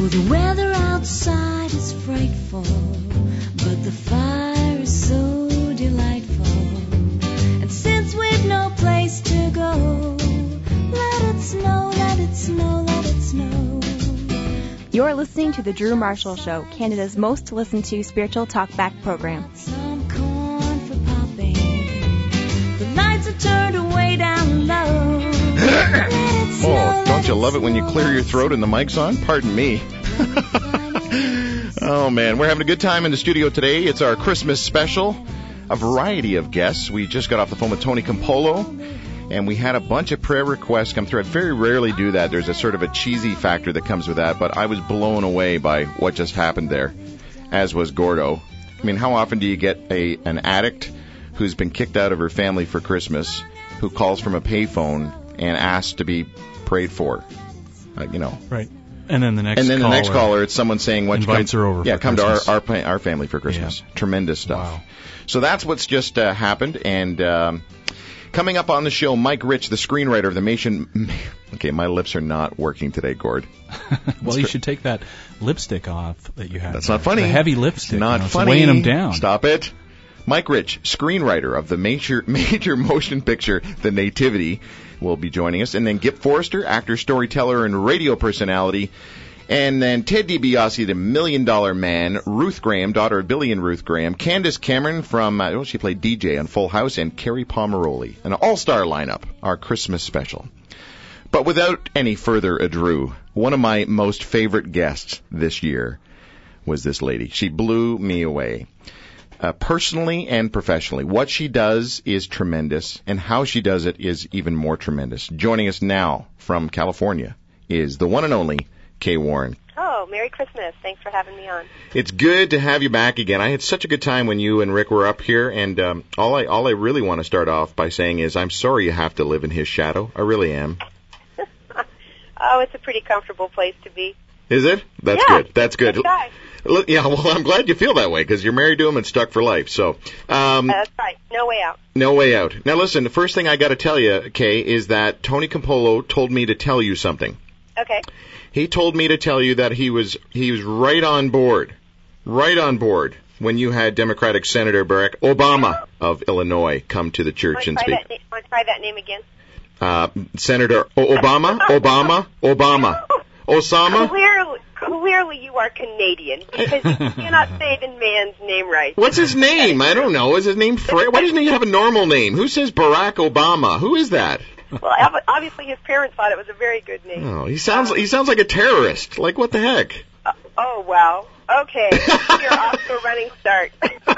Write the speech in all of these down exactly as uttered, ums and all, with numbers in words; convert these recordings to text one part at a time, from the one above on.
the weather outside is frightful, but the fire is so delightful. And since we've no place to go, let it snow, let it snow, let it snow. You're listening to The Drew Marshall Show, Canada's most listened to spiritual talkback program. Some corn for popping. The lights are turned way down low. Oh, don't you love it when you clear your throat and the mic's on? Pardon me. Oh, man, we're having a good time in the studio today. It's our Christmas special. A variety of guests. We just got off the phone with Tony Campolo, and we had a bunch of prayer requests come through. I very rarely do that. There's a sort of a cheesy factor that comes with that, but I was blown away by what just happened there, as was Gordo. I mean, how often do you get a an addict who's been kicked out of her family for Christmas, who calls from a payphone and asks to be prayed for? Uh, you know. Right. And then the next and then caller the next caller, it's someone saying, "What invites come, her over Yeah, for come Christmas. to our, our our family for Christmas." Yeah. Tremendous stuff. Wow. So that's what's just uh, happened. And um, coming up on the show, Mike Rich, the screenwriter of the Nation. Okay, my lips are not working today, Gord. Well, you should take that lipstick off that you have. That's there. not funny. The heavy lipstick. Not you know, it's funny. weighing them down. Stop it. Mike Rich, screenwriter of the major major motion picture The Nativity, will be joining us. And then Gip Forrester, actor, storyteller, and radio personality. And then Ted DiBiase, the Million Dollar Man, Ruth Graham, daughter of Billy and Ruth Graham, Candace Cameron from, uh, well, she played D J on Full House, and Carrie Pomeroli. An all-star lineup, our Christmas special. But without any further ado, one of my most favorite guests this year was this lady. She blew me away. Uh, personally and professionally. What she does is tremendous, and how she does it is even more tremendous. Joining us now from California is the one and only Kay Warren. Oh, Merry Christmas. Thanks for having me on. It's good to have you back again. I had such a good time when you and Rick were up here, and um, all I all I really want to start off by saying is I'm sorry you have to live in his shadow. I really am. Oh, it's a pretty comfortable place to be. Is it? That's yeah, good. That's good. Good guy. Look, yeah, well, I'm glad you feel that way, because you're married to him and stuck for life. So, um, That's right. No way out. No way out. Now, listen, the first thing I got to tell you, Kay, is that Tony Campolo told me to tell you something. Okay. He told me to tell you that he was he was right on board, right on board when you had Democratic Senator Barack Obama of Illinois come to the church and speak. Want to try that name again? Uh, Senator o- Obama, Obama, Obama, Osama. Clearly, clearly you are Canadian, because you cannot say the man's name right. What's his name? I don't know. Is his name Fred? Why doesn't he have a normal name? Who says Barack Obama? Who is that? Well, obviously his parents thought it was a very good name. Oh, he sounds he sounds like a terrorist. Like, what the heck? Uh, oh, wow. Okay. You're off to a running start.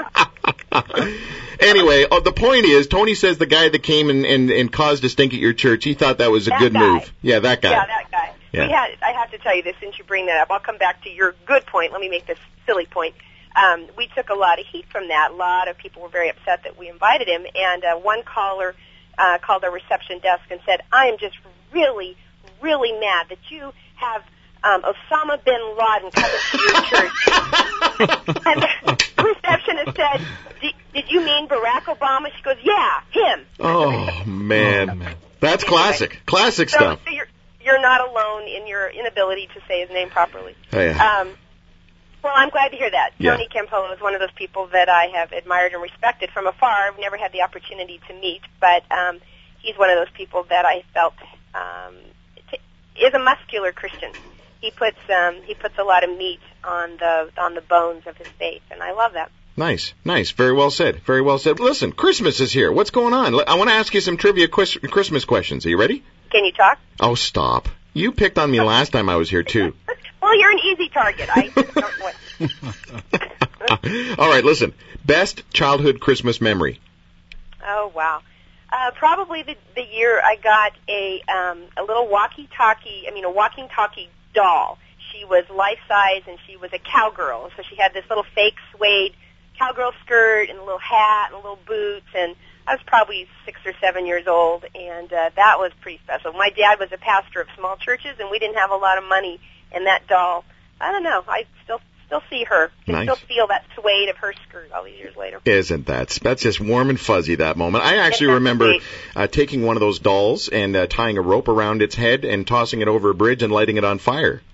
Anyway, uh, the point is, Tony says the guy that came and, and, and caused a stink at your church, he thought that was a that good guy. move. Yeah, that guy. Yeah, that guy. Yeah. We had, I have to tell you this, since you bring that up. I'll come back to your good point. Let me make this silly point. Um, we took a lot of heat from that. A lot of people were very upset that we invited him, and uh, one caller uh, called our reception desk and said, I am just really, really mad that you have um, Osama bin Laden coming to your church. And the receptionist said, did you mean Barack Obama? She goes, yeah, him. Oh, man. Oh, man. That's Anyway, classic. Classic so, stuff. So you're, you're not alone in your inability to say his name properly. Oh, yeah. Um, well, I'm glad to hear that. Yeah. Tony Campolo is one of those people that I have admired and respected from afar. I've never had the opportunity to meet, but um, he's one of those people that I felt um, t- is a muscular Christian. He puts um, he puts a lot of meat on the on the bones of his faith, and I love that. Nice, nice. Very well said. Very well said. Listen, Christmas is here. What's going on? I want to ask you some trivia quis- Christmas questions. Are you ready? Can you talk? Oh, stop. You picked on me last time I was here, too. Well, you're an easy target. I just don't know. All right, listen. Best childhood Christmas memory. Oh, wow. Uh, probably the, the year I got a um, a little walkie-talkie, I mean, a walking-talkie doll. She was life-size, and she was a cowgirl. So she had this little fake suede cowgirl skirt and a little hat and a little boots, and I was probably six or seven years old, and uh, that was pretty special. My dad was a pastor of small churches, and we didn't have a lot of money, and that doll, I don't know, I still still see her. I Nice. still feel that suede of her skirt all these years later. Isn't that? That's just warm and fuzzy, that moment. I actually That's remember sweet. uh, taking one of those dolls and uh, tying a rope around its head and tossing it over a bridge and lighting it on fire.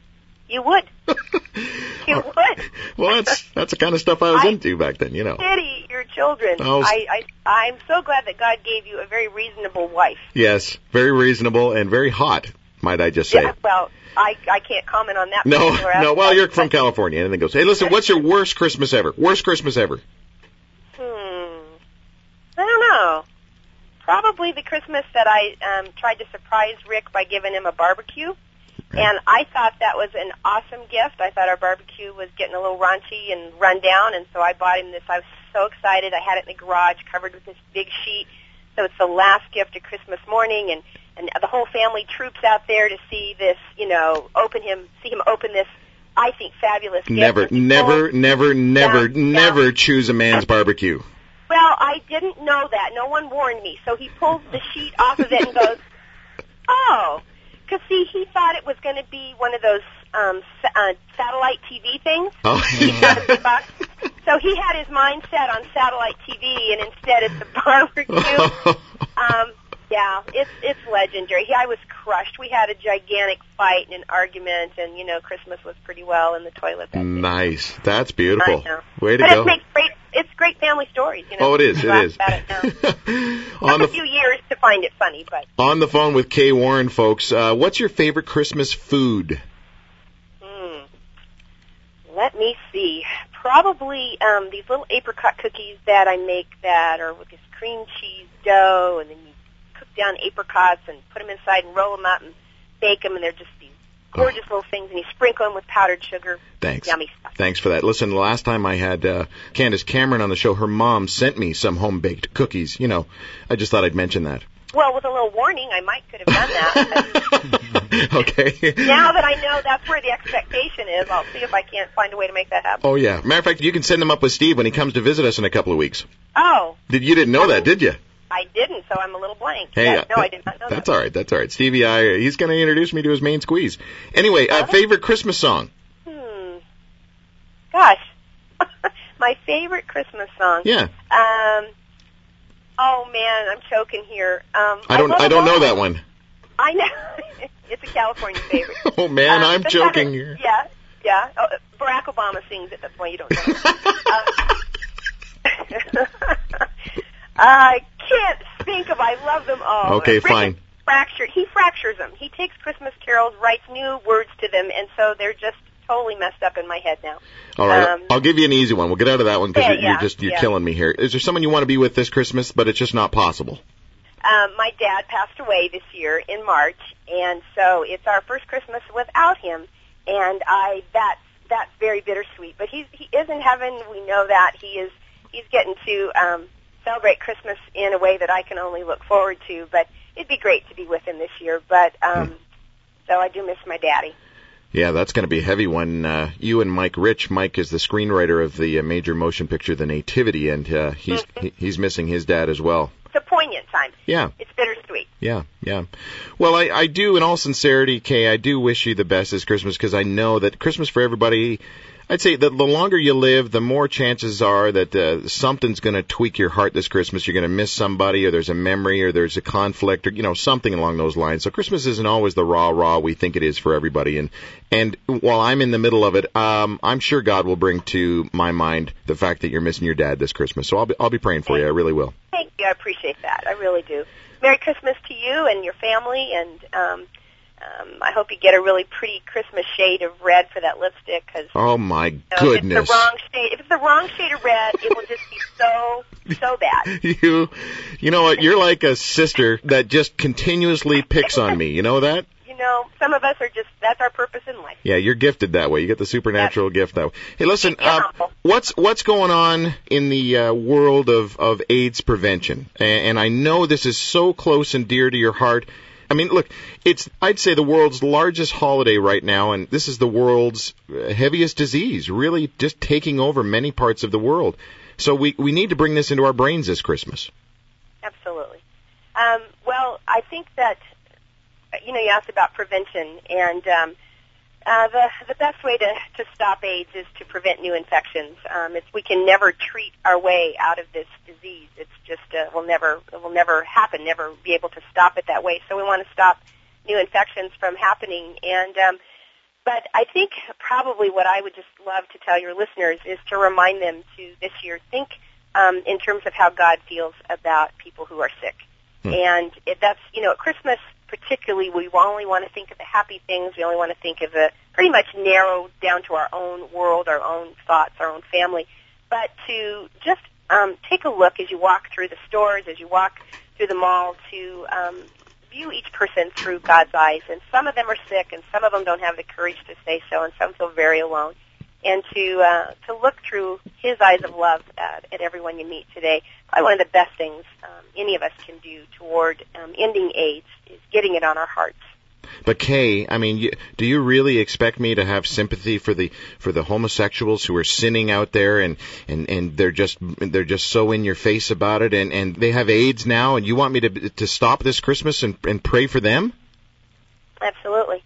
You would. You would. Well, that's that's the kind of stuff I was I into back then, you know. Pity your children. Oh. I, I, I'm so glad that God gave you a very reasonable wife. Yes, very reasonable and very hot, might I just say. Yeah, well, I, I can't comment on that. No, particular no. Well, aspect, you're from but- California. Anything goes. Hey, listen, what's your worst Christmas ever? Worst Christmas ever? Hmm. I don't know. Probably the Christmas that I um, tried to surprise Rick by giving him a barbecue. And I thought that was an awesome gift. I thought our barbecue was getting a little raunchy and run down, and so I bought him this. I was so excited. I had it in the garage covered with this big sheet. So it's the last gift of Christmas morning, and, and the whole family troops out there to see this, you know, open him, see him open this, I think, fabulous gift. Never, And he never, pulls- never, never, Yeah, yeah. never choose a man's barbecue. Well, I didn't know that. No one warned me. So he pulls the sheet off of it and goes, oh. Because, see, he thought it was going to be one of those um, sa- uh, satellite T V things. Oh. So he had his mind set on satellite T V, and instead it's a barbecue. um, yeah, it's it's legendary. He, I was crushed. We had a gigantic fight and an argument, and, you know, Christmas was pretty well in the toilet that day. Nice. That's beautiful. I know. Way to but go. it makes great, it's great family stories, you know. Oh, it is. We It laugh is. about it now. on Took a the few years to find it funny, but on the phone with Kay Warren, folks. Uh, what's your favorite Christmas food? hmm. Let me see. Probably um, these little apricot cookies that I make that are with this cream cheese dough, and then you cook down apricots and put them inside and roll them up and bake them, and they're just these gorgeous little things, and you sprinkle them with powdered sugar. Thanks. Yummy stuff. Thanks for that. Listen, the last time I had uh, Candace Cameron on the show, her mom sent me some home-baked cookies. You know, I just thought I'd mention that. Well, with a little warning, I might could have done that. Okay. Now that I know that's where the expectation is, I'll see if I can't find a way to make that happen. Oh, yeah. Matter of fact, you can send them up with Steve when he comes to visit us in a couple of weeks. Oh, Did You didn't know that, did you? I didn't, so I'm a little blank. Hey, Yeah, uh, no, I did not know That's that. all right. That's all right. Stevie I, he's going to introduce me to his main squeeze. Anyway, uh, favorite Christmas song? Hmm. Gosh. My favorite Christmas song. Yeah. Um. Oh man, I'm choking here. Um. I don't love I don't know all that of one. them. I know. It's a California favorite. Oh, man, Um, I'm the choking fact- here. Yeah. Yeah. Oh, Barack Obama sings it. That's why you don't know. um, I can't think of. I love them all. Okay, Rick fine. is Fractured. He fractures them. He takes Christmas carols, writes new words to them, and so they're just totally messed up in my head now. All right, Um, I'll give you an easy one. We'll get out of that one because Yeah, you're, you're yeah, just you're yeah. killing me here. Is there someone you want to be with this Christmas, but it's just not possible? Um, my dad passed away this year in March, and so it's our first Christmas without him, and I that's that's very bittersweet. But he's he is in heaven. We know that he is he's getting to um, celebrate Christmas in a way that I can only look forward to. But it'd be great to be with him this year. But um, Hmm. so I do miss my daddy. Yeah, that's going to be a heavy one. Uh, you and Mike Rich. Mike is the screenwriter of the uh, major motion picture The Nativity, and uh, he's he, he's missing his dad as well. It's a poignant time. Yeah. It's bittersweet. Yeah, yeah. Well, I, I do, in all sincerity, Kay, I do wish you the best this Christmas because I know that Christmas for everybody, I'd say that the longer you live, the more chances are that uh, something's going to tweak your heart this Christmas. You're going to miss somebody, or there's a memory, or there's a conflict, or, you know, something along those lines. So Christmas isn't always the rah, rah we think it is for everybody. And, and while I'm in the middle of it, um, I'm sure God will bring to my mind the fact that you're missing your dad this Christmas. So I'll be, I'll be praying for you. I really will. Thank you. I appreciate that. I really do. Merry Christmas to you and your family, and um, um, I hope you get a really pretty Christmas shade of red for that lipstick. Cause, Oh, my you know, goodness. If it's the wrong shade, if it's the wrong shade of red, it will just be so so bad. You, you know what? You're like a sister that just continuously picks on me. You know that? You know, some of us are just that's our purpose in life. Yeah, you're gifted that way. You get the supernatural gift that way. Hey, listen, Yeah, uh, humble. what's what's going on in the uh, world of, of AIDS prevention? And, and I know this is so close and dear to your heart. I mean, look, it's I'd say the world's largest holiday right now, and this is the world's uh, heaviest disease, really just taking over many parts of the world. So we, we need to bring this into our brains this Christmas. Absolutely. Um, well, I think that, you know, you asked about prevention, and um, uh, the the best way to, to stop AIDS is to prevent new infections. Um, it's, we can never treat our way out of this disease. It's just uh, will never it will never happen. Never be able to stop it that way. So we want to stop new infections from happening. And um, but I think probably what I would just love to tell your listeners is to remind them to this year think um, in terms of how God feels about people who are sick. Hmm. And it, that's, you know, at Christmas particularly, we only want to think of the happy things. We only want to think of the pretty much narrow down to our own world, our own thoughts, our own family. But to just um, take a look as you walk through the stores, as you walk through the mall, to um, view each person through God's eyes. And some of them are sick, and some of them don't have the courage to say so, and some feel very alone. And to uh, to look through His eyes of love at, at everyone you meet today, probably one of the best things um, any of us can do toward um, ending AIDS is getting it on our hearts. But Kay, I mean, you, do you really expect me to have sympathy for the for the homosexuals who are sinning out there, and, and, and they're just they're just so in your face about it, and, and they have AIDS now, and you want me to to stop this Christmas and and pray for them? Absolutely.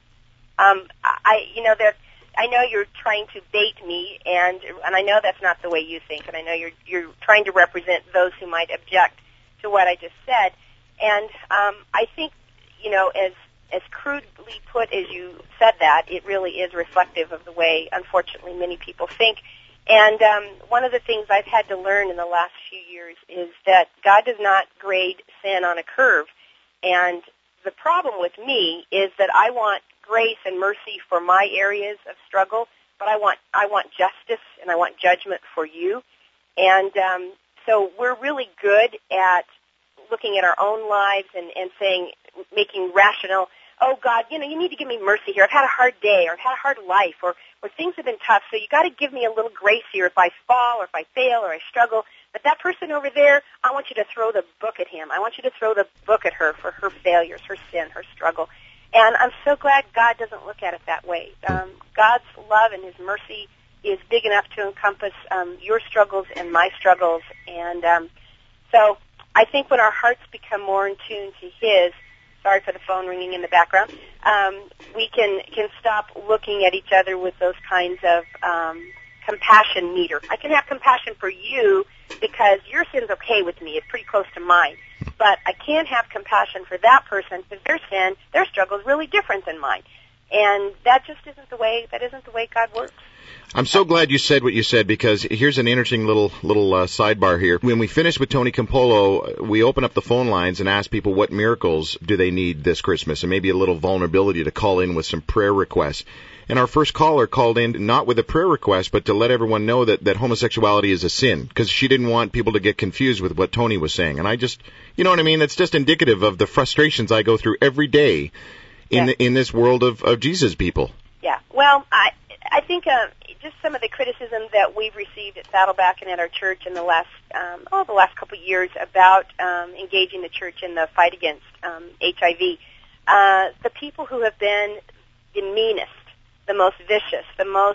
Um, I you know that. I know you're trying to bait me, and and I know that's not the way you think, and I know you're you're trying to represent those who might object to what I just said. And um, I think, you know, as as crudely put as you said that, it really is reflective of the way, unfortunately, many people think. And um, one of the things I've had to learn in the last few years is that God does not grade sin on a curve. And the problem with me is that I want grace and mercy for my areas of struggle, but I want I want justice and I want judgment for you. And um, so we're really good at looking at our own lives and, and saying, making rational, oh, God, you know, you need to give me mercy here. I've had a hard day, or I've had a hard life, or, or things have been tough, so you got to give me a little grace here if I fall or if I fail or I struggle. But that person over there, I want you to throw the book at him. I want you to throw the book at her for her failures, her sin, her struggle. And I'm so glad God doesn't look at it that way. Um, God's love and His mercy is big enough to encompass um, your struggles and my struggles. And um, so I think when our hearts become more in tune to His, sorry for the phone ringing in the background, um, we can, can stop looking at each other with those kinds of um, compassion meter. I can have compassion for you because your sin's okay with me. It's pretty close to mine. But I can't have compassion for that person because their sin, their struggle is really different than mine. And that just isn't the way, that isn't the way God works. I'm so glad you said what you said, because here's an interesting little little uh, sidebar here. When we finish with Tony Campolo, we open up the phone lines and ask people what miracles do they need this Christmas, and maybe a little vulnerability to call in with some prayer requests. And our first caller called in not with a prayer request, but to let everyone know that, that homosexuality is a sin, because she didn't want people to get confused with what Tony was saying. And I just, you know what I mean? It's just indicative of the frustrations I go through every day in yeah. the, in this world of, of Jesus people. Yeah. Well, I I think uh, just some of the criticism that we've received at Saddleback and at our church in the last um, oh the last couple of years about um, engaging the church in the fight against um, H I V. Uh, the people who have been the meanest, the most vicious, the most,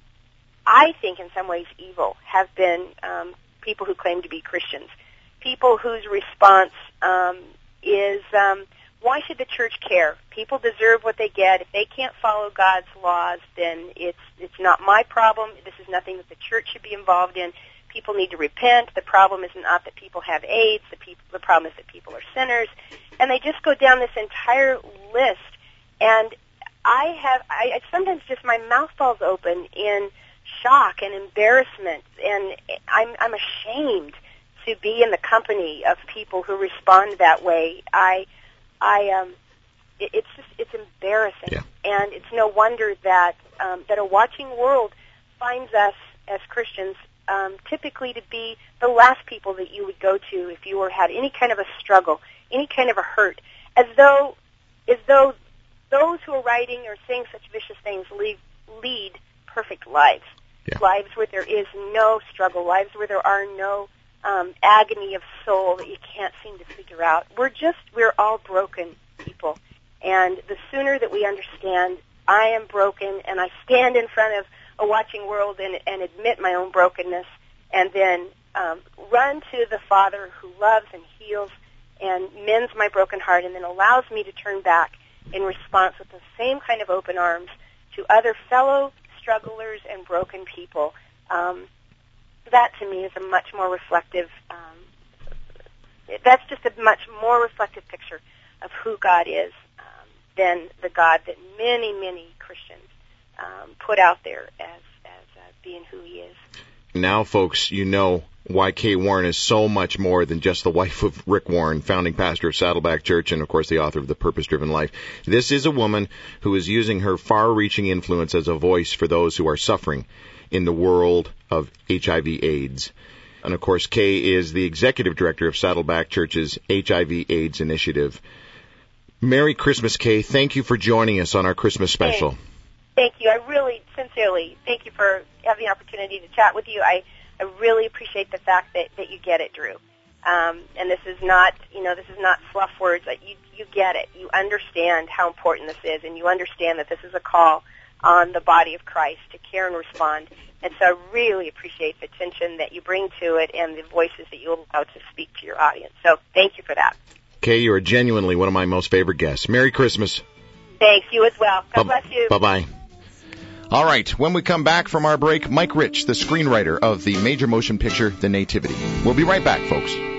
I think in some ways evil, have been um, people who claim to be Christians. People whose response um, is, um, why should the church care? People deserve what they get. If they can't follow God's laws, then it's it's not my problem. This is nothing that the church should be involved in. People need to repent. The problem is not that people have AIDS. The, people, the problem is that people are sinners. And they just go down this entire list. And I have, I, I sometimes just, my mouth falls open in shock and embarrassment, and I'm, I'm ashamed to be in the company of people who respond that way. I, I, um, it, it's just, it's embarrassing, yeah. And it's no wonder that, um, that a watching world finds us as Christians, um, typically to be the last people that you would go to if you were had any kind of a struggle, any kind of a hurt, as though, as though those who are writing or saying such vicious things lead, lead perfect lives, yeah. lives where there is no struggle, lives where there are no um, agony of soul that you can't seem to figure out. We're just, we're all broken people. And the sooner that we understand I am broken and I stand in front of a watching world and, and admit my own brokenness, and then um, run to the Father who loves and heals and mends my broken heart and then allows me to turn back in response with the same kind of open arms to other fellow strugglers and broken people. Um, that to me is a much more reflective, um, that's just a much more reflective picture of who God is um, than the God that many, many Christians um, put out there as, as uh, being who he is. Now, folks, you know why Kay Warren is so much more than just the wife of Rick Warren, founding pastor of Saddleback Church and, of course, the author of The Purpose-Driven Life. This is a woman who is using her far-reaching influence as a voice for those who are suffering in the world of H I V AIDS. And, of course, Kay is the executive director of Saddleback Church's H I V AIDS initiative. Merry Christmas, Kay. Thank you for joining us on our Christmas special. Thanks. Thank you. I really, sincerely, thank you for having the opportunity to chat with you. I, I really appreciate the fact that, that you get it, Drew. Um, and this is not, you know, this is not fluff words. You, you get it. You understand how important this is, and you understand that this is a call on the body of Christ to care and respond. And so I really appreciate the attention that you bring to it and the voices that you allow to speak to your audience. So thank you for that. Kay, you are genuinely one of my most favorite guests. Merry Christmas. Thanks. You as well. God Bye- bless you. Bye-bye. All right, when we come back from our break, Mike Rich, the screenwriter of the major motion picture The Nativity. We'll be right back, folks.